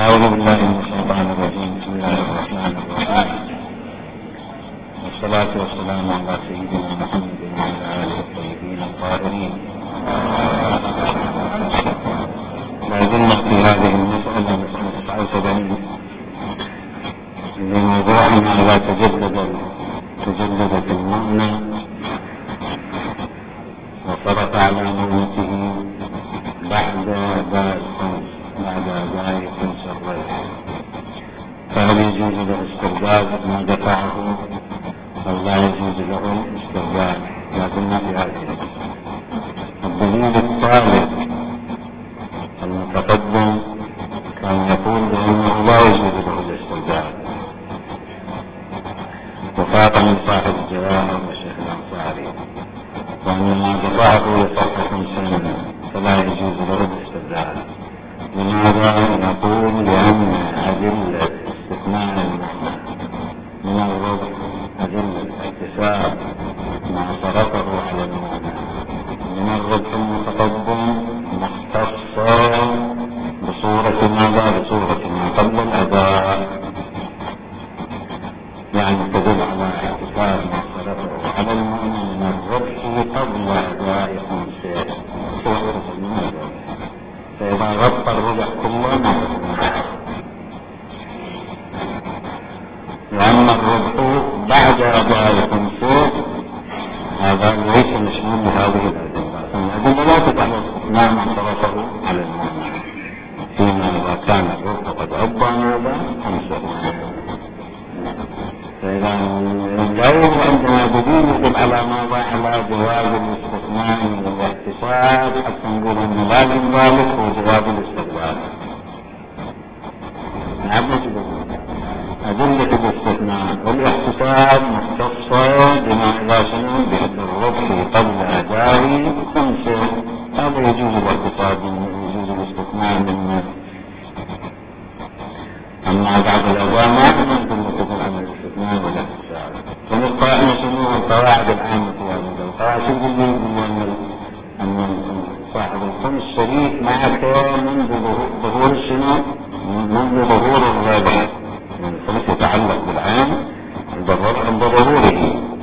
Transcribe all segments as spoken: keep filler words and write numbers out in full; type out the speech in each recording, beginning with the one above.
أعوذ بالله من الشيطان الرجيم. بسم الله الرحمن الرحيم، والصلاة والسلام على سيدنا محمد وعلى آله الطيبين الطاهرين. ما زلنا في هذه المسألة مسألة تسعة وسبعين لموضوعنا إذا تجدد تجددت المؤنة وصرف على مؤنته بعد أداء الخمس بعد أداء خمس الريح، فهل يجوز له استرداد ما دفعه أو لا يجوز له الاسترداد؟ ما زلنا في هذه. الدليل الثالث المتقدم كان يقول بأنه لا يجوز له الاسترداد، وفاق من صاحب الجواهر والشيخ الأنصاري، وأن ما دفعه يصح خمسين فلا يجوز له الاسترداد. لماذا؟ نقول لأن أدلة استثناء المعنى من الربح، أدلة اكتساب ما صرفه على المعنى من الربح المتقدم مختصة بصورة ماذا؟ بصورة ما قبل الأداء، يعني تدل على اكتساب ما صرفه على المعنى من الربح قبل أداء خمسة صورة المعنى، فإذا غطى الربح كله ما تسمع. وأما الربح بعد أداء خمسة هذا ليس مشمول بهذه الأدلة، الأدلة لا تتعلق استثناء ما صرفه على المعنى فيما إذا كان الربح قد أدى ماذا؟ خمسة. فإذا لا يوجد عندنا دليل يدل على ماذا؟ على جواز الاستثناء من الاحتساب حتى نقول أن لازم ذلك هو جواز الاستقبال. نعم، أدلة الاستثناء والاحتساب مختصة بما إذا شنو بأن الربح قبل أداء خمسة، هذا يجوز الاحتساب يجوز الاستثناء منه. أما بعد الأداء ما يمكن نتكلم عن الاستثناء والاحتساب. فنقرأ شنو القواعد العامة في هذا القواعد اللي يقول أن صاحب الخمس شريك معك منذ ظهور شنو؟ منذ ظهور الربح، يعني الخمس يتعلق بالعام عند ظهوره،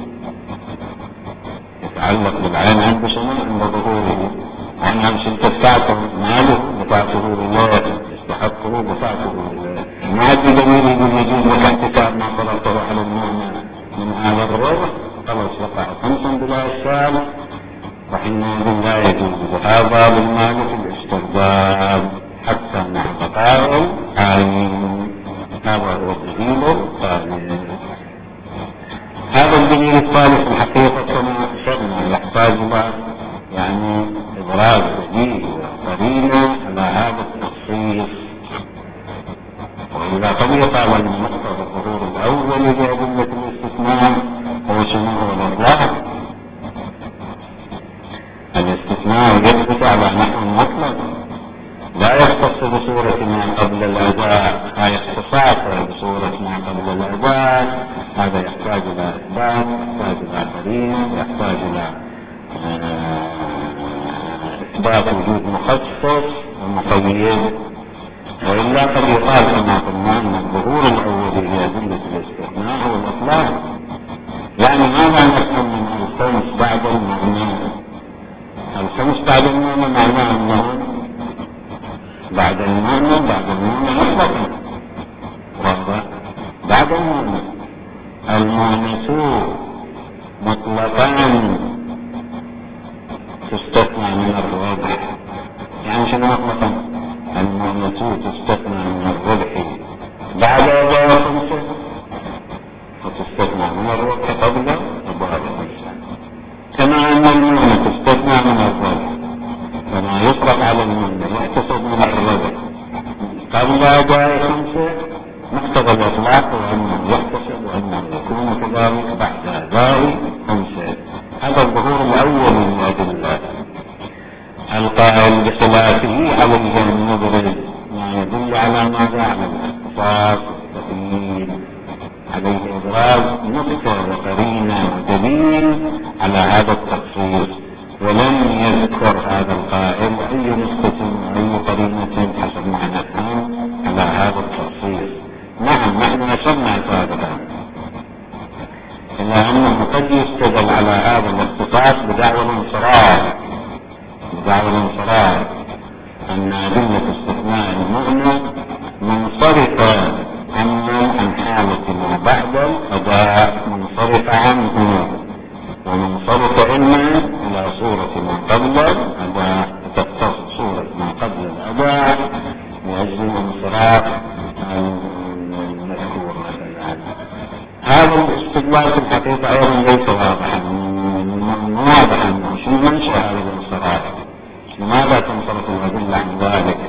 يتعلق بالعام عند شنو؟ عند ظهوره. عن عن شنو دفعته ماله دفعته لله، استحقه دفعته لله. ما عاد دليل يقول يجوز لك احتساب ما صرفته على المؤمن من هذا الربح، خلاص وقع خمسا بلا إشكال، وحينئذ لا يجوز هذا بالمالك الاسترداد حتى مع بقاء العين. هذا هو الدليل الثالث. هذا الدليل الثالث الحقيقة كما أشرنا يحتاج إلى يعني إبراز دليل وقرينة على هذا التخصيص، وإذا قد يقال أن مقتضى الظهور الأول لأدلة الاستثناء هو شنو؟ هو الإطلاق. الاستثناء يثبت على نحو مطلق لا يختص بصورة ما قبل الأداء، هاي اختصاص بصورة ما قبل الأداء، هذا يحتاج إلى إثبات، يحتاج إلى قرينة، يحتاج إلى إثبات وجود مخصص ومقيد. وإلا قد يقال كما قلنا أن الظهور الأول لأدلة الاستثناء هو الإطلاق، يعني ماذا نفهم من الخمس بعد المعنى؟ الخمس بعد المعنى معناه أنه بعد المعنى بعد المعنى مطلقا، واضح؟ بعد المعنى المعنى مطلقا تستثنى من الربح، يعني شنو مطلقا؟ المعنى تستثنى من الربح بعد أداء خمسة، وتستثنى من الربح قبل أداء خمسة، كما أن المعنى تستثنى من الربح، فما يطلق على المعنى يحتسب من الربح قبل أداء خمسة مقتضى الإطلاق، وأنه يحتسب وأنه يكون كذلك بعد أداء خمسة. هذا الظهور الأول من الأدلة. القائل بخلافه عليه النظر ما يدل على ماذا؟ على الاختصاص والتقييد، عليه إبراز نقطة وقرينة ودليل على هذا التخصيص، ولم يذكر هذا القائل أي نقطة وأي قرينة حسب ما نفهم على هذا هذا التخصيص. نعم نحن أشرنا سابقا إلى أنه قد يستدل على هذا الاختصاص بدعوى الانصراف بدعوى الانصراف أن أدلة استثناء المعنى منصرفة عمن عن حالة ما بعد الأداء، منصرفة عنه ومنصرفة إما إلى صورة ما قبل الأداء، تختص صورة ما قبل الأداء لأجل انصراف المذكور مثلا. هذا الاستدلال في الحقيقة أيضا ليس واضحا واضحا شو منشأ هذا الانصراف؟ لماذا تنصرف الأدلة عن ذلك؟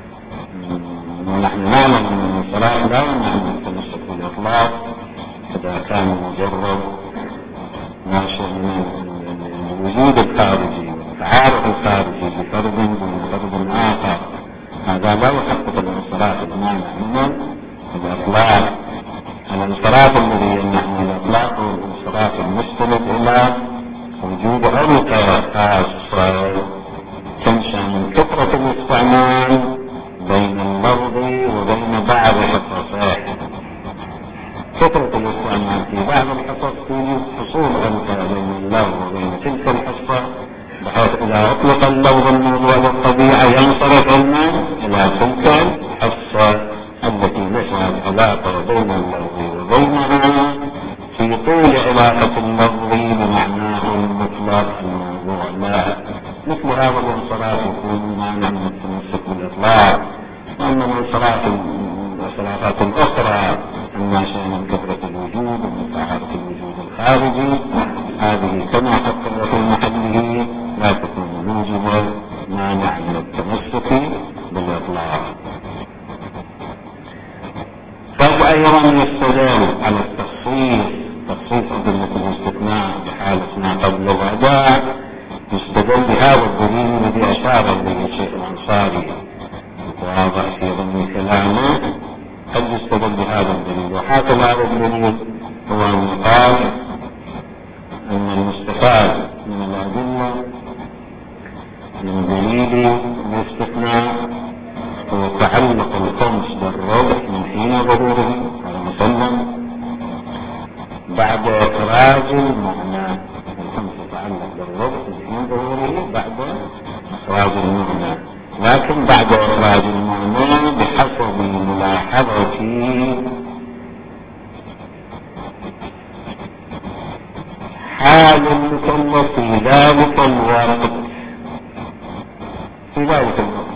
ونحن نعلم أن الانصراف لا يمنع من التمسك بالإطلاق إذا كان مجرد ناشئ من الوجود الخارجي والتعارف الخارجي بفرد دون فرد آخر، هذا لا يحقق الانصراف المانع من الإطلاق. الانصراف الذي يمنع من الإطلاق هو الانصراف المستند إلى وجود عمق خاصة تنشأ من كثرة الاستعمال بين اللفظ وبين بعض الحصص. كثرة الاستعمال في بعض الحصص توجد حصول عمق بين اللفظ وبين تلك الحصة، بحيث إذا أطلق اللفظ الموضوع بالطبيعة ينصرف علما إلى تلك الحصة التي نشأت علاقة بين اللفظ وبينها في طول علاقة اللفظ بمعناه المطلق الموضوع. لا، مثل هذا الانصراف يكون معنى من التمسك بالإطلاق. وأما الانصراف الانصرافات الأخرى الناشئة من كثرة الوجود ومن تعارف الوجود الخارجي، هذه كما فكر في محله لا تكون موجبة مانع من التمسك بالإطلاق. قد أيضا يستدل على التخصيص تخصيص أدلة الاستثناء بحالة ما قبل الأداء، يستدل بهذا الدليل الذي أشار إليه الشيخ الأنصاري وواضح في ضمن كلامه. قد يستدل بهذا الدليل، وحاصل هذا الدليل هو أن قال أن المستفاد من الأدلة من دليل الاستثناء هو تعلق الخمس بالربح من حين ظهوره، هذا مسلم بعد إخراج المعنى. الخمس يتعلق بالربح من حين ظهوره بعد إخراج المعنى، لكن بعد إخراج المعنى بحسب ملاحظة حال المكلف في ذلك الوقت في ذلك الوقت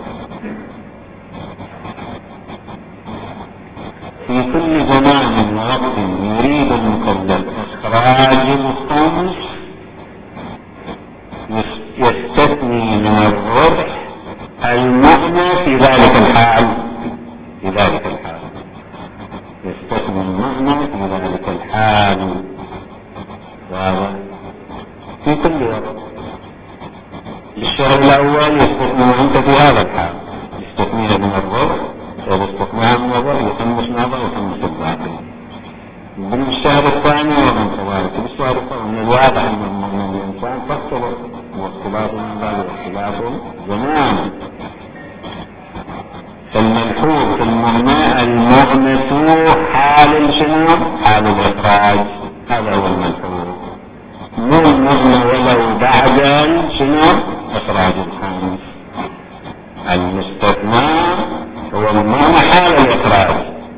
في كل زمان ووقت يريد المكلف إخراج الخمس يستثني من الربح المعنى في ذلك الحال في ذلك الحال يستثني المعنى في ذلك الحال وهذا في كل وقت. الشهر الأول يستثني أنت في هذا الحال، يستثنيها من الربح ويستثنيها من الربح يخمس نظر ويخمس الباقي. من الشهر الثاني ومن كذلك بالشهر الثاني من الواضح أن الإنسان تختلف، واختلاف من ذلك اختلاف زمان. فالملحوظ في المعنى المغمس حال شنو؟ حال الإخراج، هذا هو الملحوظ. مو المغنى ولو بعد شنو؟ إخراج الخامس. المستثنى هو المعنى حال الإخراج،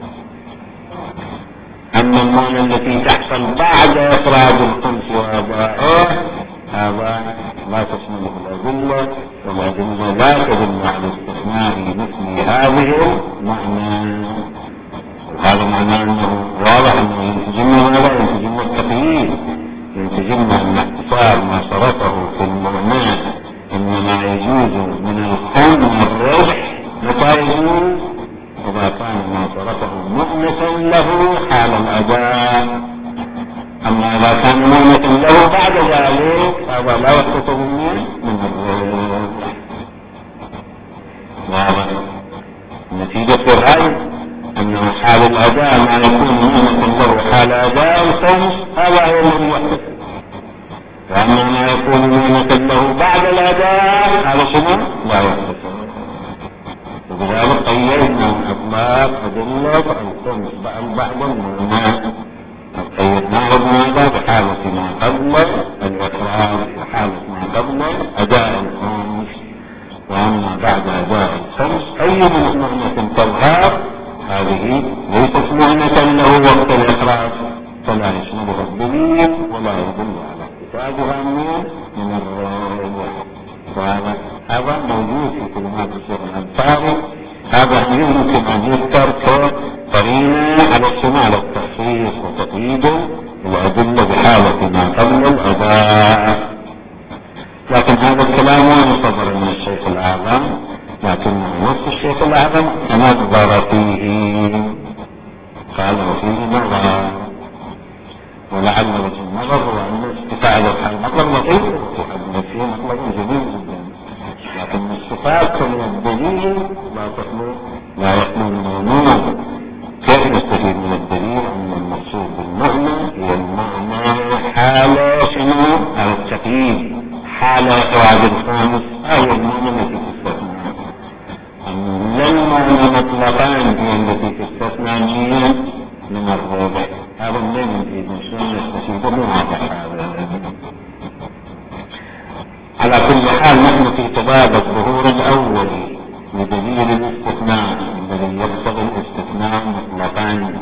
أما المعنى التي تحصل بعد إخراج الخمس وأدائه هذا لا تشمله الأدلة، والأدلة لا تدل على استثناء مثل هذه المعنى. وهذا معناه أنه واضح أنه ينتجمنا ولا ينتجمنا التقييد، ينتجمنا أن احتساب ما صرفه في المعنى إنما يجوز من الخم من الربح متى يجوز؟ إذا كان ما صرفه مؤنسا له حال الأداء. أما إذا كان مؤنسا له بعد ذلك هذا لا يحتسب من الربح. واضح. نتيجة الرأي أنه حال الأداء ما يكون مؤنسا له حال أداء الخمس هذا هو الذي يحتسب، وأما ما يكون مؤنسا له بعد الأداء هذا شنو؟ لا يحتسب. ولذلك قيدنا الأطلاق أدلة الخمس بعد المعنى، قيدناه بماذا؟ بحالة ما قبل الإقرار، بحالة ما قبل أداء الخمس. وأما بعد أداء الخمس أي من معنى تظهر هذه ليست معنى له وقت الإقرار، فلا يشملها الدليل ولا يدل على احتسابها من الراجح. وهذا هذا موجود في كلمات الشيخ الأنصاري. هذا يمكن أن يذكر كقرينة على الشمال التخصيص وتقييد الأدلة بحالة ما قبل الأداء. لكن هذا الكلام وين صدر من الشيخ الأعظم؟ لكنه نص الشيخ الأعظم تنظر فيه، قال وفيه نظر، ولعل وجه النظر هو أن استفاعل الحال مطلب لطيف وحد فيه مطلب جميل جدا، لكن الصفات من الدليل لا تخلو لا يخلو من المعنى. كيف نستفيد من الدليل أن المقصود بالمعنى هي المعنى حالة شنو؟ على التقييد، حالة إخراج الخامس أو المعنى التي تستثنى. لا المعنى مطلقان هي التي تستثنى من الرابع. هذا من في نشون يستفيد من هذا. على كل حال نحن في باب الظهور الأول بدليل الاستثناء الذي يقتضي الاستثناء مطلقان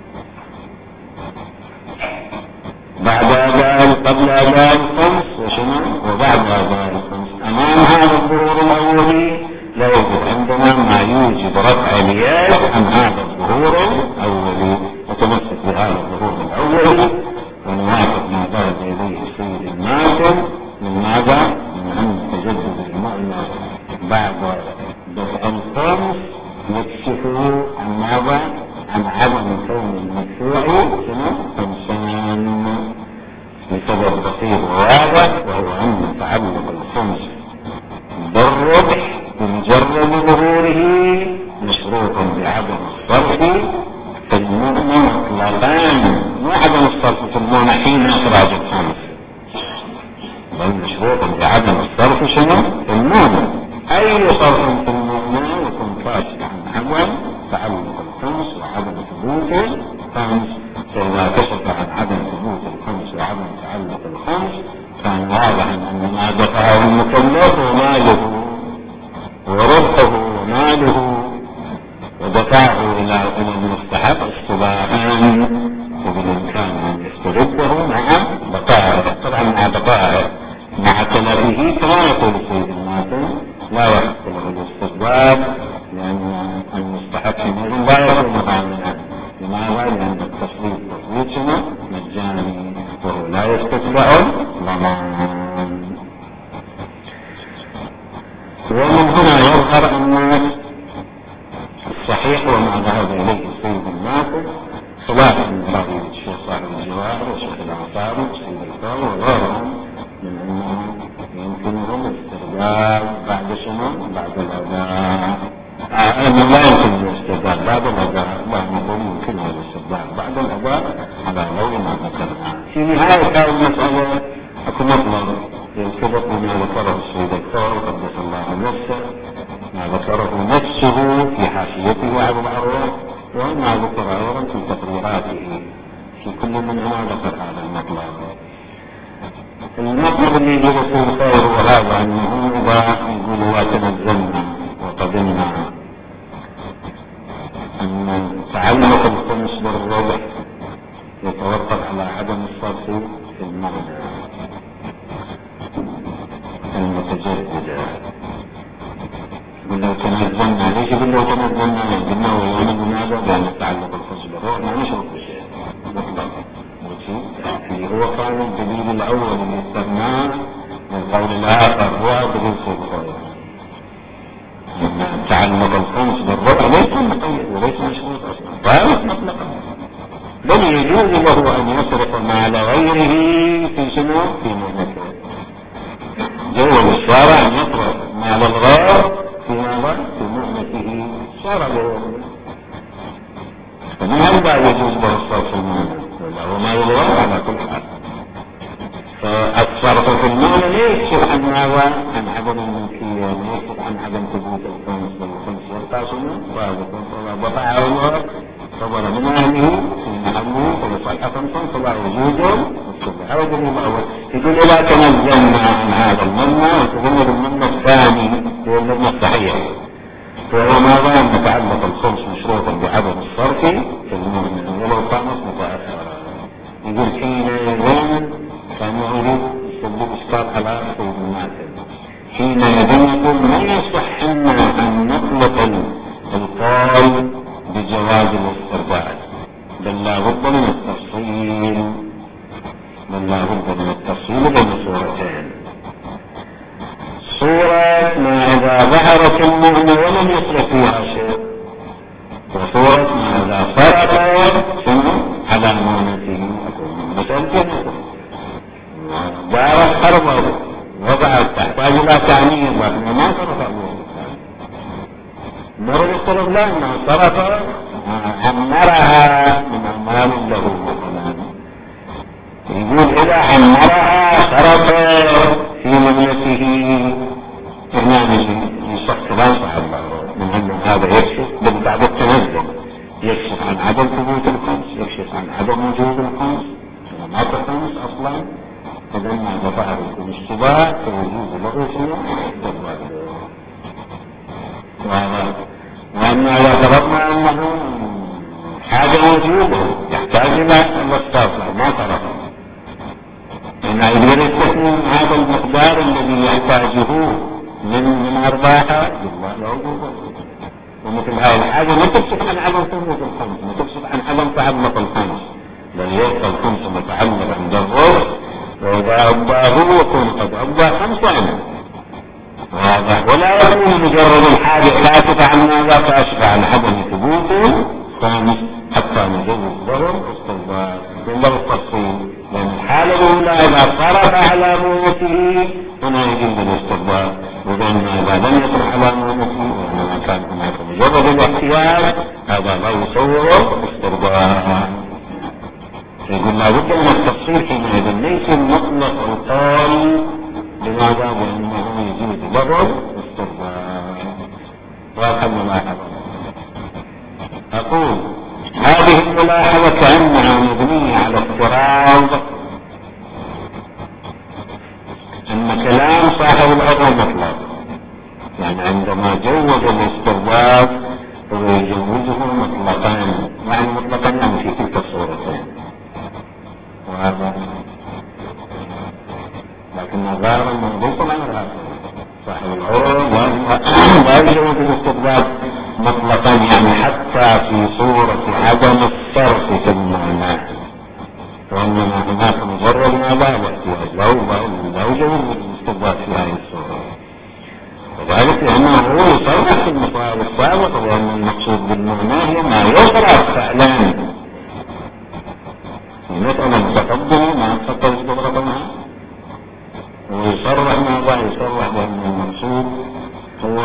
بعد أداء قبل أداء الخمس وشنو وبعد أداء الخمس. أمام هذا الظهور الأولي لا يوجد عندنا ما يوجب رفع الياس عن هذا الظهور الأولي، وتمسك بهذا الظهور الأولي ونوافق ما ذهب إليه السيد الناصر من ماذا؟ من أن تجدد المعنى بعد دفع الخمس يكشفه عن ماذا؟ عن عدم كون المدفوع شنو؟ خمسان، لسبب بسيط وواضح، وهو أن تعلق الخمس بالربح بمجرد ظهوره مشروط بعدم الصرف في المعنى مطلقان، مو عدم الصرف في المعنى حين إخراج الخمس، بل مشروط بعدم الصرف شنو؟ في المعنى. أي صرف في المعنى يكون فاسد عن عدم تعلق الخمس وعدم ثبوت الخمس. فإذا كشف عن عدم ثبوت الخمس وعدم تعلق الخمس كان واضحا أن ما دفعه المكلف وماله وربحه وماله ودفعه إلى المستحق الصباحان، وبالإمكان أن يسترده مع بقائه، طبعا مع بقائه مع تلفه كما يقول السيد الناصر لا يحق له الاستقبال، لأن المستحق منه لا يكون ضامنا. لماذا؟ لأن التصويت تصويت شنو؟ مجاني وهو لا يستتبع ضمان. ومن هنا يظهر أن الصحيح وما ذهب إليه السيد الناصر خلاف من رأي الشيخ صاحب الجواهر والشيخ الأنصاري والسيد الفاضل وغيرهم من أنه يمكنهم الاستقبال بعد شنو؟ بعد الأداء. أنه لا يمكن الاستقبال بعد الأداء، لا نقول يمكنه الاستقبال بعد الأداء على غير ما ذكرنا. في نهاية هذه المسألة أكو مطلب يرتبط بما ذكره السيد الفاضل قدس الله نفسه، ما ذكره نفسه في حاشيته على الأرواح، وما ذكر أيضا في تقريراته. في كل منهما ذكر هذا المطلب. المطلب اللي يجب يكون خير وهذا أنه إذا يقول وتنزلنا وقدمنا أن تعلق الخمس بالربح يتوقف على عدم الصرف في المعنى المتجددة. قل لو تنزلنا، ليش قل لو تنزلنا؟ قلنا ويوم ماذا؟ لأن تعلق الخمس بالربح ما نشرب بشيء مطلق، اللي هو كان الدليل الأول اللي استثناه من قول الآخر هو دليل الخير. أن تعلق الخمس بالربع ليس مقيد وليس مشروط أصلا، ضابط مطلقا، بل يجوز له أن يصرف مال غيره في شنو؟ في مهنته. جوز الشارع أن يصرف مال الغير في ماذا؟ في مهنته، شارع له. فمن هذا يجوز له الصرف في المهنة وما يلوم على كل حال. فالصرف في المعنى ليس عن ماذا؟ عن عدم الملكية ما يكشف عن عدم ثبوت الخمس والخمس يرتاصون وضع عمر صبر من أهله في محله فلصح خمسا فلا وجوده هذا دليل أول. يقول إذا تنزلنا عن هذا المنى وتظن بالمنى الثاني هو المنى الصحيح وهو ما دام متعلق الخمس مشروطا بعدم الصرف في المؤمن ولو خامس متأخرا. يقول حينئذ كان يريد يسبب إشكال على سيد المعتد حينئذ يقول ما يصح أن نطلق القول بجواز الاسترجاع بل لا بد من التفصيل بل لا بد من التفصيل بين صورتين. صورة ما إذا ظهرت المؤمن ولم يصرف فيها شيء وصورة ما إذا صرف شنو على مؤمنته مسألة دار الحرب وضعت تحتاج إلى تعمير لكن ما صرف أبوه مرة يقول لا ما صرف عمرها من أموال له مثلا يقول إذا عمرها صرف في مبنته برنامجه يصح كلام صاحب الله من أنه هذا يكشف بالبعض التنزل يكشف عن عدم ثبوت الخمس يكشف عن عدم وجود الخمس ما الخمس أصلا إذا ما ظهر يكون اشتباه فوجود له شيء وأما إذا فرضنا أنه حاجة موجودة يحتاج إلى الوسطاء ما صرف إن يقدر يستثني هذا المقدار الذي يحتاجه من من أرباحه ومثل هذه الحاجة ما تكشف عن عدم ثبوت الخمس ما تكشف عن عدم تعلق الخمس بل يبقى الخمس متعلق عند الروح وإذا أباه يكون قد أبى خمسا وهذا ولا يكون مجرد الحاجة كاشفة عن ماذا كاشفة عن عدم ثبوته خامس حتى نجوز له استنباط من له التفصيل لأن الحالة الأولى إذا صرف على مؤمته هنا يجب الاستنباط وبينما إذا لم يصرف على مؤمته وإنما كان هناك مجرد الاختيار هذا لا يصور استنباط. يقول لا بد من التفصيل حينئذ ليس مطلق القول لماذا لأنه يجوز له استنباط. وأخذ ملاحظة أقول هذه الملاحظة كأنها مبنية على افتراض أن كلام صاحب الأرض مطلق يعني عندما جوز الاسترباب هو يجوزه مطلقان يعني مطلقا يعني في تلك الصورتين وهذا لكن نظارا منضوطا عن الآخر صاحب الأرض لا يجوز الاسترباب مطلقا يعني حتى في صورة عدم الصرف في المعنى وإنما هناك مجرد ما لا احتياج له لا يوجد الاستضافة في هذه الصورة وذلك لأنه هو يصرف في المصائب السابقة لأن المقصود بالمعنى هي ما يصرف فعلا المسألة متقدمة ما تفضل استضرافها ويصرح ماذا يصرح بأن المقصود هو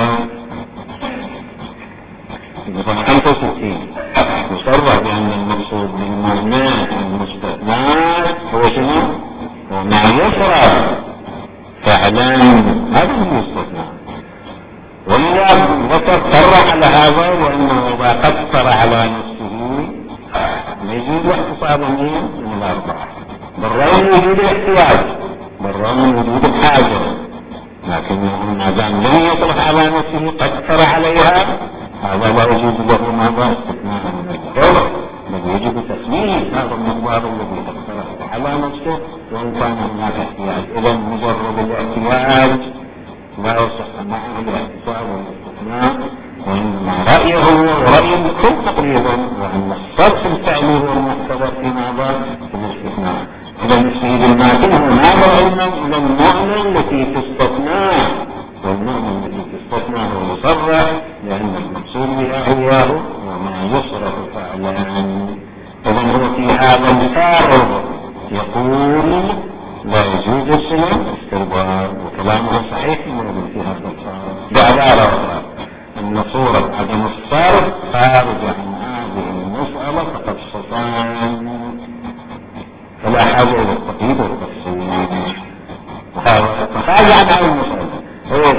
مثلا خمسة وستين يصرح بأن المقصود بالمعنى المستثنات هو شنو؟ هو ما يصرف فعلا هذا هو الاستثناء ولذا ذكر صرح على هذا وأنه إذا قصر على نفسه يجوز احتصابا من الأربعة بالرغم من وجود الاحتياج بالرغم من وجود الحاجة لكنه ما دام لم يصرف على نفسه قصر عليها هذا لا يجوز له ماذا استثناء من الضرر بل يجب تسمية هذا المقدار الذي قصره على نفسه وإن كان هناك احتياج إذا مجرد الاحتياج لا يصح معه الاحتساب والاستثناء وإنما رأيه ورأي الكل تقريبا وأن الصرف الفعلي هو المعتبر في ماذا في الاستثناء. إذا السيد الماتن هو ناظر إلى المعنى التي تستثنى والمعنى التي تستثنى هو يصرح لأن المقصود بها هو وما يصرف فعلا. إذا هو في هذا الفارغ يقول لا يجوز الصلة استرباب وكلامه صحيح موجود في هذا الفارغ بعبارة أخرى أن صورة عدم الصرف خارج عن هذه المسألة فقد استطاع فلا حاجة إلى التقييد والتفصيل فخارج عن هذه المسألة هو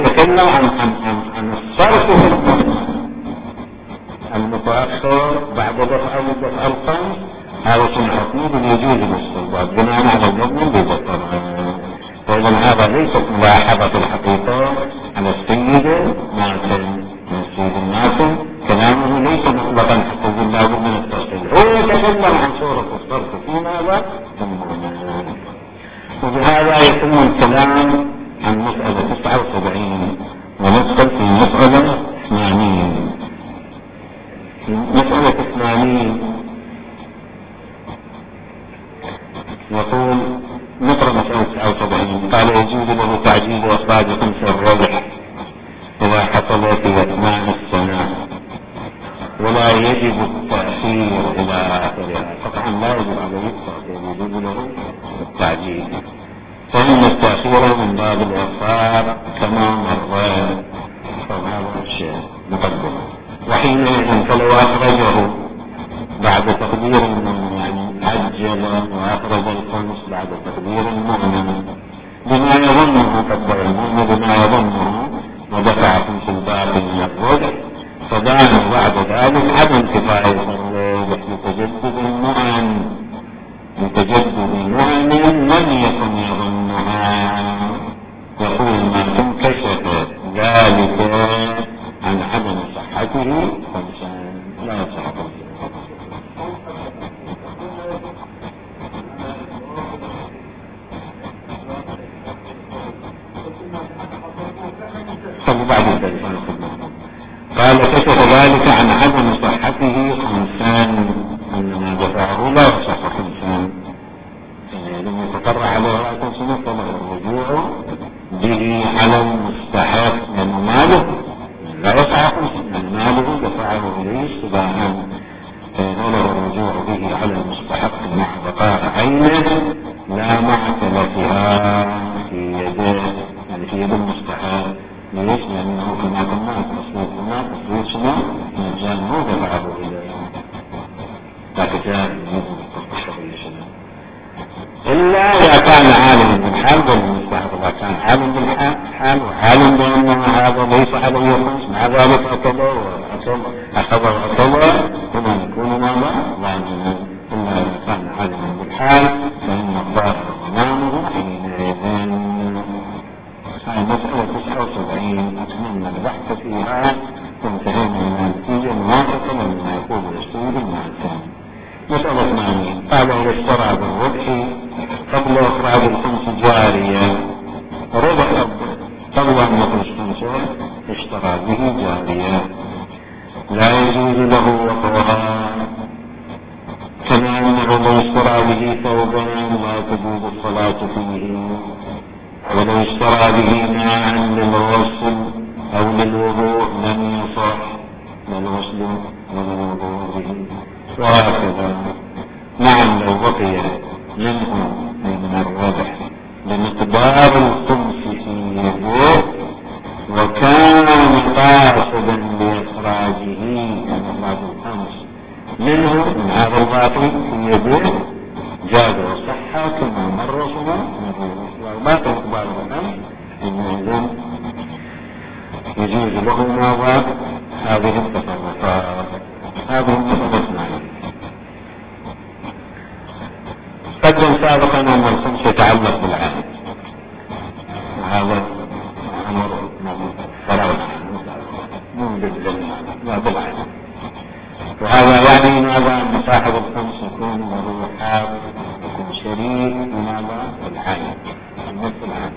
ودفع الدفع الخامس هذا شنو حكمه يجوز الاستنباط بناء على المضمون بالضبط. فإذا هذا ليست ملاحظة الحقيقة على السيد ماتن من السيد الماتن، كلامه ليس مطلقا حتى يقول لا بد من التفصيل، هو يتكلم عن صورة الصرف في ماذا؟ وبهذا يتم الكلام عن مسألة تسعة وسبعين وندخل في مسألة ثمانين. مسألة ثمانين يقول نقرأ مسألة تسعة وسبعين. قال يجوز له تعجيل إخراج خمس الربح إذا حصل في أثناء السنة ولا يجب التأخير إلى آخرها. طبعا لا يجب عليه التأخير، يجوز له التعجيل، فإن التأخير من باب الإخفاء كما مر فهذا الشيء مقدم. وحينئذ فلو أخرجه بعد تقدير المؤمن، يعني عجل وأخرج الخمس بعد تقدير المؤمن بما يظنه قدر المؤمن بما يظنه ودفع خمس الباقي من الربح، فدان بعد ذلك عدم كفاية الربح لتجدد المؤمن لتجدد المؤمن لم يكن يظنها. يقول ما انكشف ذلك عن عدم صحته فمسان لا يصح. بعد ذلك قال كشف ذلك عن عدم صحته خمسان، انما دفعه لا يصح خمسان لم يتقرع عليه رأية سنة فله الرجوع به على المستحق من ماله لا يصح خمسان، ماله دفعه اليه سباحا فله الرجوع به على المستحق مع بقاء عينه لا مع تلفها في يده، يعني في يد المستحق. ليش؟ لأنه كما قلنا تصوير هنا تصوير شنو؟ مجال مو دفعه إليه لكن جاء إلا إذا كان عالم بالحال بالمستحق. إذا كان عالم بالحال وعالم بأنه هذا ليس عليه خمس مع ذلك أكله وأكل أخذ وأكله هنا يكون ماذا؟ لازما. إلا إذا كان عالما بالحال فإن الظاهر ضمانه حينئذ. هاي مسألة تسعة وسبعين أتمنى البحث فيها وانتهينا من النتيجة موافقة لما يقول الأسطول المعتم. مسألة ثمانين قال إذا اشترى بالربح قبل إخراج الخمس جارية ربح قبل أن يخرج خمسة اشترى به جارية لا يجوز له وقوها، كما أنه لو اشترى به ثوبا لا تجوز الصلاة فيه، ولو اشترى به ماء للغسل أو للوضوء لم يصح للغسل وللوضوء به، وهكذا. نعم لو بقي منه من الربح بمقدار الخمس في يده وكان قاصدا لإخراجه من إخراج الخمس منه من هذا الباطل في يده جاز وصحة كما مر صنع والباطل مقدار الخمس إنه يجوز له ماذا؟ هذه التصرفات. هذه التصرفات معنا قدم سابقا أن الخمس يتعلق بالعهد، وهذا أمر فرعون من بالجنة لا بالعهد، وهذا يعني ماذا؟ أن صاحب الخمس يكون له حق يكون شريك بماذا؟ بالعهد نفس العهد.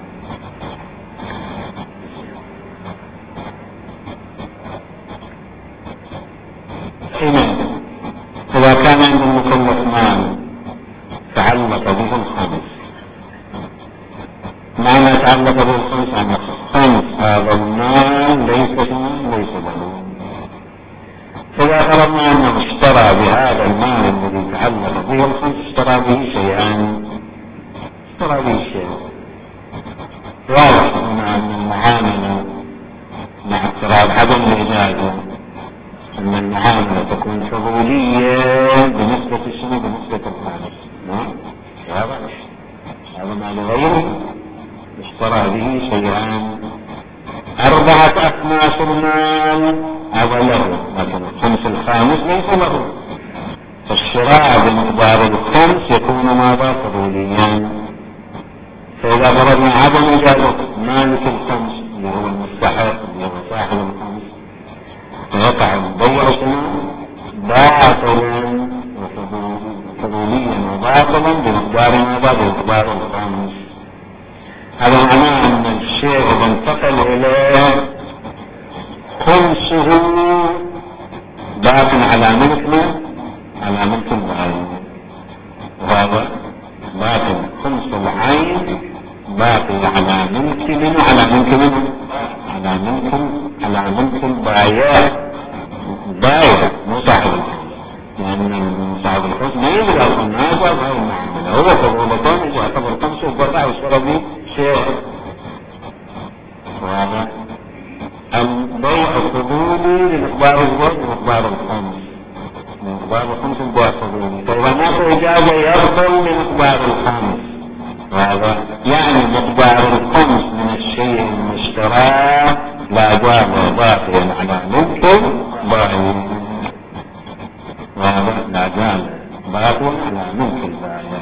حينئذ إذا كان عند المكلف مال تعلق به الخمس، معنى تعلق به الخمس عن الخمس هذا المال ليس ليس له. فإذا فرضنا أنه اشترى بهذا المال الذي تعلق به الخمس اشترى به شيئا اشترى به شيء واضح أن المعاملة مع اضطراب عدم الإجازة أن المعاملة تكون فضولية بنسبة الشنو بنسبة الخامس. هذا هذا ما لغيره اشترى به شيئا أربعة أخماس المال هذا له، لكن الخمس الخامس ليس له، فالشراء بمقدار الخمس يكون ماذا؟ فضوليا. فإذا فرضنا عدم إجازة مالك الخمس اللي هو المستحق اللي هو صاحب الخمس، فيقع البيع شنو؟ باطلا وفضوليا وباطلا بمقدار ماذا؟ بمقدار الخمس. هذا معناه أن الشيء إذا انتقل إليه خمسه باق على ملكنا على ملك العين، وهذا باقي خمس العين باقي على ملك منه على ملك منه على ملك على ملك البايع بايع مو صاحب الخمس، لأن صاحب الخمس ما يدري أصلا هذا وهي المعاملة، هو فضولتان إذا اعتبر خمسه وبرع واشترى به شيء. وهذا البيع الفضولي لمقدار الوزن ومقدار الخمس، مقدار الخمس البيع الفضولي، فإذا ما في إجازة يفضل لمقدار الخمس، وهذا يعني مقدار الخمس من الشيء المشترى لا زال باقيا على ملك البائع، وهذا لا زال باقيا على ملك البائع.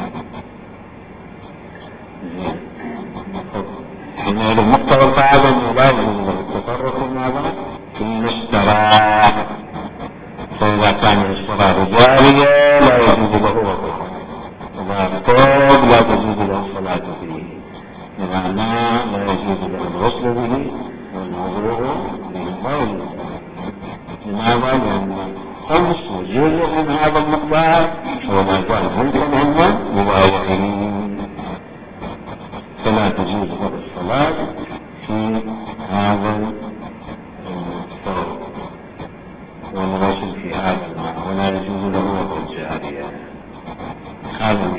حينئذ مقتضى القاعدة أنه لا يجوز التصرف ماذا؟ في المشترى، فإذا كان الاشتراء رجاليا لا يجوز له وقوعه، إذا طاب لا تجوز له الصلاة فيه، إذا ما لا يجوز له الغسل به والوضوء به. لماذا؟ لأن خمس وجزء من هذا المقدار هو ما زال ملكا هم مبايعين، فلا تجوز له الصلاة في هذا الثوب والغسل في هذا الماء، ولا يجوز له وقت جارية. هذا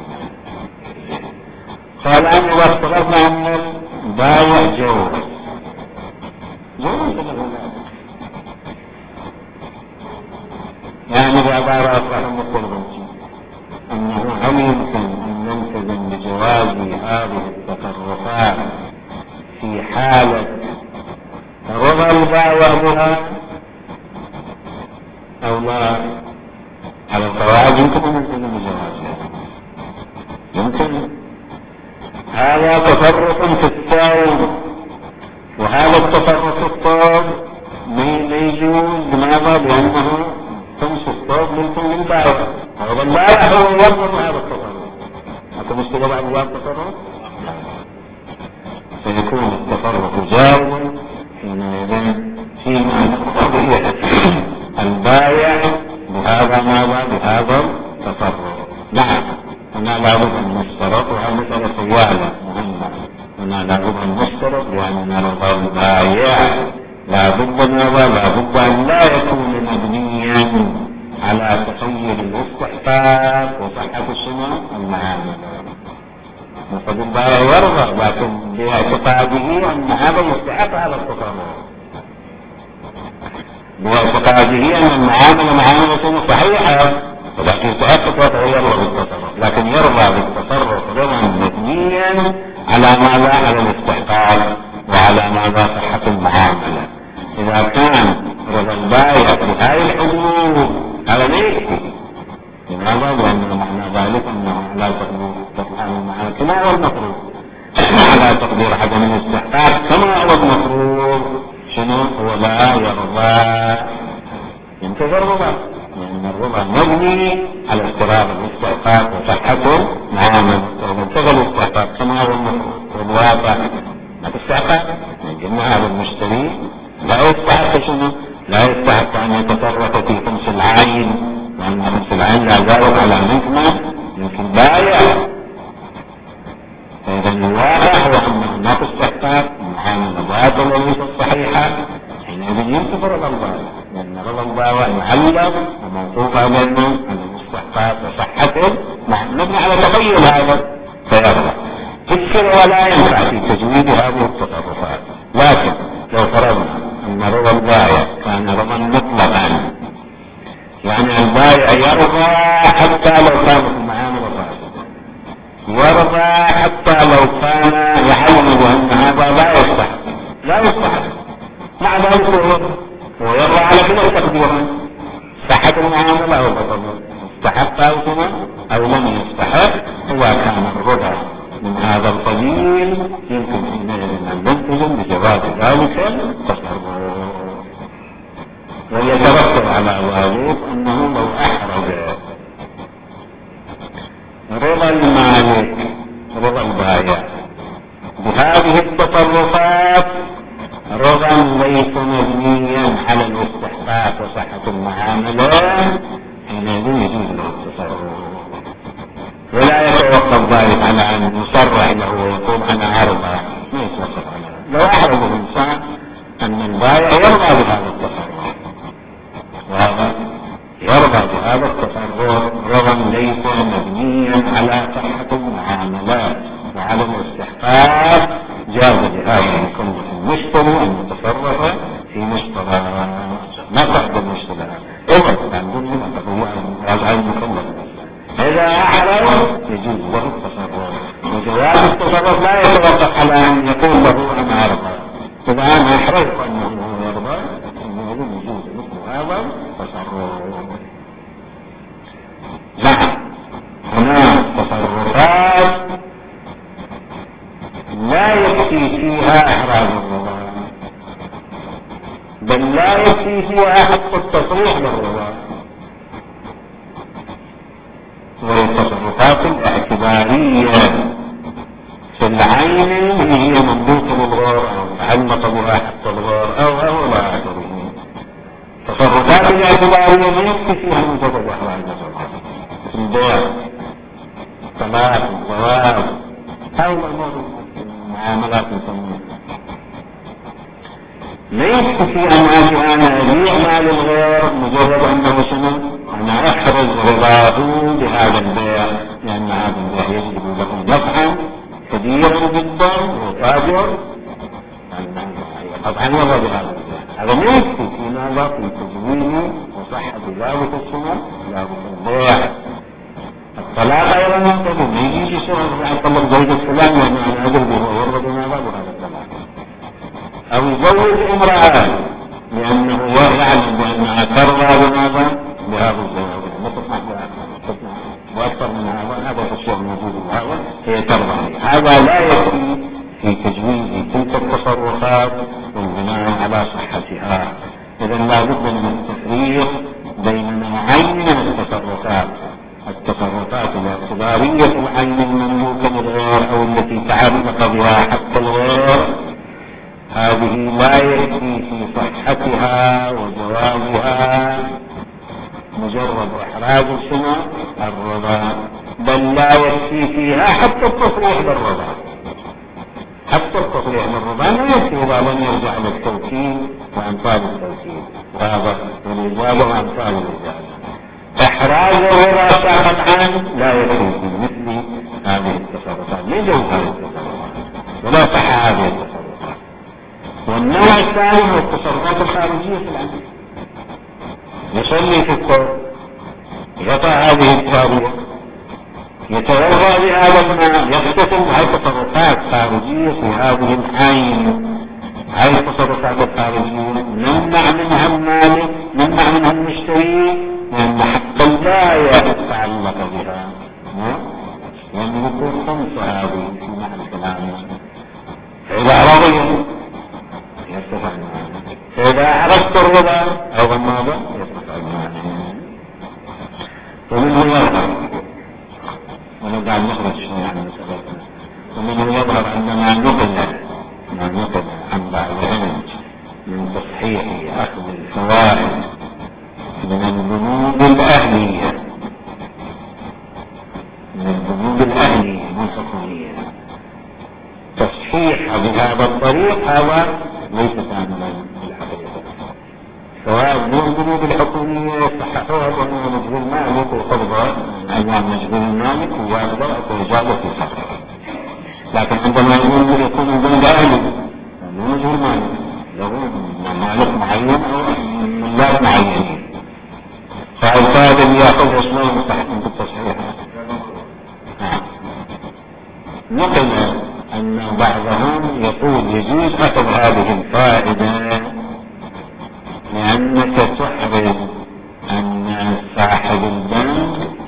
قال أن إذا افترضنا أن البايع جوز جوز له يعني بعبارة أخرى نقول أنه هل يمكن أن نلتزم بجواز هذه التصرفات في حالة رضا البائع بها أو لا؟ على القواعد يمكن أن نلتزم بجوازها، يمكن. هذا تصرف في الثوب، وهذا التصرف في الثوب ما يجوز. لماذا؟ لأنه خمس الثوب ممكن للبائع، هذا البائع هو يضمن هذا التصرف. أكو مشكلة بعد هذا التصرف؟ فيكون التصرف جائزا حينئذ فيما نقتضي البائع بهذا ماذا؟ بهذا التصرف. نعم، هنا لابد أن نشترط، وهذه مسألة سيالة مهمة، هنا لابد أن نشترط لأننا رضا البائع لابد ماذا؟ لابد أن لا يكون مبنيا على تخيل الاستحقاق وصحة الشمال المعاملة. وقد البائع يرضى لكن باعتقاده أن هذا يستحق هذا التصرف، باعتقاده أن المعاملة معاملة صحيحة ولكن يستحق وتغير بالتصرف، لكن يرضى بالتصرف رضا مبنيا على ماذا؟ على الاستحقاق وعلى ماذا؟ صحة المعاملة. إذا كان رضا البائع بهذه الحدود هذا لا يكفي. لماذا؟ لأن معنى ذلك أنه لا تقدير تفعل المعاملة كما هو المفروض، على تقدير عدم الاستحقاق كما هو المفروض. شنو هو؟ لا يرضى، ينتظر الرضا، لأن الرضا مبني على اضطراب الاستحقاق وصحة المعاملة. فإذا انتظر الاستحقاق كما هو المفروض والواقع ما تستحقق، قلنا هذا المشتري لا يستحق شنو؟ لا يستحق أن يتصرف في خمس العين، لأن خمس العين لا زالت على ملك يمكن بايع. فإذا الواقع هو أنه ما تستحقق، المعاملة باطلة وليست صحيحة، حينئذ ينتظر رضا البائع، لأن رضا البائع معلق وموقوف على الاستحقاق وصحته مبني على تخيل هذا فيرضى. تكفر ولا ينفع في تجويد هذه التصرفات. لكن لو فرضنا أن رضا البائع كان رضا مطلقا، يعني البائع يرضى حتى لو كانت المعاملة فاسدة، يرضى حتى لو كان يعلم بأن هذا لا يستحق لا يستحق مع ذلك هو يرضى على كل التقديرات، صحة المعاملة أو بطلها. استحق أو أو لم يستحق. إذا كان الربا من هذا القبيل يمكن حينئذ أن نلتزم بجواز ذلك التصرف، ويترتب على ذلك أنه لو أحرج رضا المالك رضا البائع بهذه التصرفات رضا ليس مبنيا على الاستحقاق وصحة المعاملة، حينئذ يجوز له التصرف، ولا يتوقف ذلك على أن يصرح له ويقول أنا أرضى. ما يتوقف على ذلك. لو أحرج الإنسان أن البائع يرضى بهذا التصرف، وهذا يرضى بهذا التصرف رضا ليس مبنيا على صحة المعاملات وعلى الاستحقاق، جاز لهذا المكلف المشتري أن يتصرف في مشترى ما تقبل المشترى إذا كان ضمن راجع المكلف. إذا أحرج يجوز له التصرف، وجواز التصرف لا يتوقف على أن يقول له أنا أرضى. إذا أنا أحرجت أنه يرضى أنه يجوز مثل هذا التصرف. نعم، هناك تصرفات لا يكفي فيها إحراج الرضا، بل لا يكفي فيها حتى التصريح بالرضا، وهي التصرفات الاعتبارية في العين هي مملوكة للغير أو متعلقة بها حتى الغير أو أو لا آخره. التصرفات الاعتبارية ما يكفي فيها مجرد إحراج الرضا، في البيع، الطلاق، الزواج، هاي الأمور معاملات مسمى. لا يكفي أن أجي أنا أبيع مال الغير مجرد أنه شنو أنا أحرز رضاه بهذا البيع، لأن هذا البيع يجب له نفعا كبيرا جدا وتاجر طبعا يرضى بهذا البيع. هذا لا يكفي في ماذا في تزوينه وصحة ذلك السنة ذلك البيع. الطلاق أيضا ينتبه، ما يجيش يصير يطلق زوجة فلان وأنا أنا أدري هو يرضى بماذا بهذا الطلاق، أو يزوج امرأة لأنه يعلم بأنها ترضى بماذا بهذا الزواج، لا تسمح بها وأكثر من هذا. هذا الشيء موجود بهذا هي ترضى. هذا لا يكفي في تجويز تلك التصرفات والبناء على صحتها. إذا لا بد من التفريق بين نوعين من التصرفات: التصرفات الاعتبارية العين المملوكة للغير أو التي تعلق بها حتى الغير، هذه لا يكفي في صحتها وجوازها مجرد إحراج السنة الرضا، بل لا يكفي فيها حتى التصريح بالرضا. حتى التصريح بالرضا لا يكفي إذا لم يرجع للتوكيل وأمثال التوكيل وهذا والإجابة وأمثال الإجابة. إحراج الرضا ساقط عنه لا يكفي في مثل هذه التصرفات، لا يجوز هذه التصرفات ولا صح هذه التصرفات. والنوع الثاني هو التصرفات الخارجية في العمل. يصلي في الثوب، يقع هذه التابية، يتوضأ بهذا الماء، يغتسل. هذه تصرفات خارجية في هذه العين. هذه التصرفات الخارجية نمنع منها المالك، نمنع منها المشتري، لأن حتى البائع يتعلق بها، لأنه يكون خمسة هذه في معنى كلامه. فإذا رضي يرتفع المعنى، فإذا عرفت الرضا أو ماذا يرتفع المعنى. ومنه يظهر، ونبدأ نخرج شوي عن مسألتنا، ومنه يظهر أن ما نقل ما نقل عن بعضهم من تصحيح أخذ الفوائد من البنود الأهلية، من البنود الأهلية من الحكومية، تصحيح بهذا الطريق هذا ليس كاملا في الحقيقة. سواء من البنود الحكومية يصححوها بأنه مجهول مالك وقبضة أيام مجهول المالك وواجبة وإجابة في صحيح، لكن عندما يقول يكون البنود أهلي مجهول مالك له مالك معين أو ملاك معين، فالفائدة اللي يأخذ اسمه مستحقين بالتصحيح. نقل أن بعضهم يقول يجوز أخذ هذه الفائدة لأنك تحرز أن صاحب البنك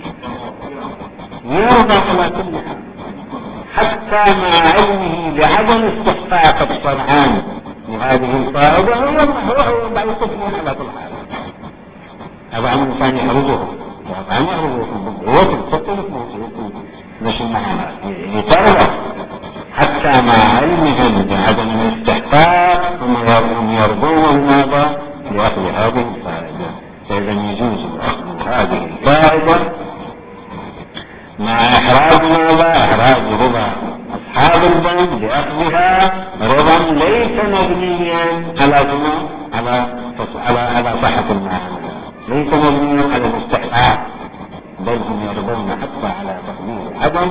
يرضى على كل حال حتى مع علمه بعدم استحقاق الشرعان لهذه الفائدة هو هو بعد يصفون على كل حال. طبعا الإنسان يحرزه طبعا يحرزه هو تتصل مش معنا يتربط حتى مع علمهم بعدم الاستحقاق هم يرضون ماذا لأخذ هذه الفائدة. فإذا يجوز أخذ هذه الفائدة مع إحراز ماذا إحراز رضا أصحاب البنك لأخذها رضا ليس مبنيا على على على على صحة المعاملة، ليس مبنيا على الاستحقاق، بل هم يرضون حتى على تقدير عدم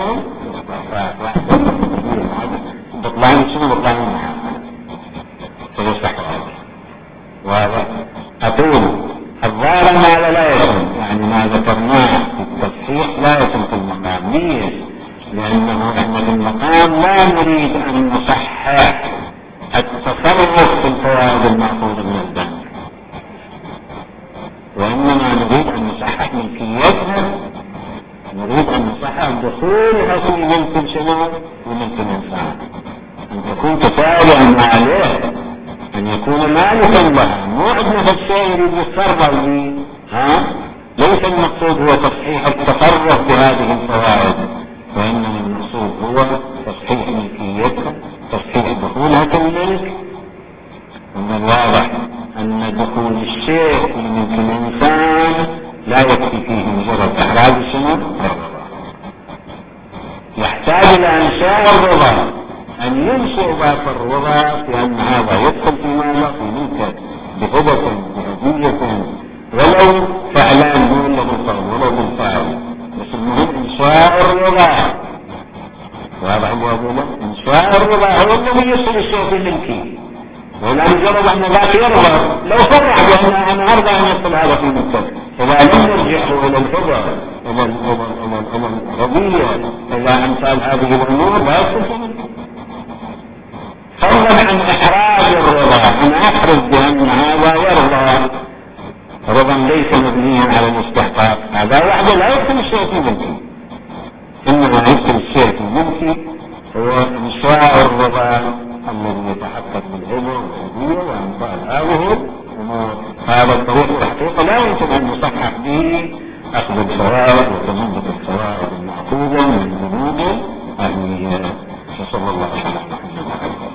بطلان شنو بطلان المعاملة فيستحق هذا. وأقول الظاهر ماذا لا يتم، يعني ما ذكرناه في التصحيح لا يتم في المقام. ليش؟ لأنه احنا في المقام لا نريد أن نصحح التصرف في الفوائد المأخوذة من البنك، وإنما نريد أن نصحح ملكيتها، نريد أن نصحح دخولها في ملك شنو وملك الإنسان، أن تكون تتابعا عليه، أن يكون مالكا لها، مو عندنا هالشيء يريد يتصرف به. ها ليس المقصود هو تصحيح التصرف بهذه الفوائد، وإنما المقصود هو تصحيح ملكيتها، تصحيح دخولها في الملك. ومن الواضح أن دخول الشيء في ملك الإنسان لا يكفي فيه مجرد إحراز شنو الرضا، يحتاج إلى إنشاء الرضا، أن ينشئ ذات الرضا في أن هذا يدخل في ماذا في ملكه بهبة بهدية ولو فعلان هو الذي صار ولو بالفعل، بس المهم إنشاء الرضا. واضح الوضع؟ إنشاء الرضا هو الذي يصل الشيء في ملكه، ولا مجرد أن ذاك يرضى. لو فرح بأن أنا أرضى أن يصل هذا في ملكه، إذا لم نرجعه إلى الهبة إلى الرضية إلى أمثال هذه الأمور لا يصل في ملكه. فضلا عن إحراز الرضا، أنا أحرز بأن هذا يرضى رضا ليس مبنيا على الاستحقاق، هذا وحده لا يدخل الشيء في ملكي، إنما يدخل الشيء في ملكي هو إنشاء الرضا الذي يتحقق بالهبة والهدية وأمثال هذه الأمور. هذا الطريق الحقيقة لا يمكن أن نصحح به أخذ الفوائد وتملك الفوائد المأخوذة من البنوك أهمية. صلى الله عليه وسلم.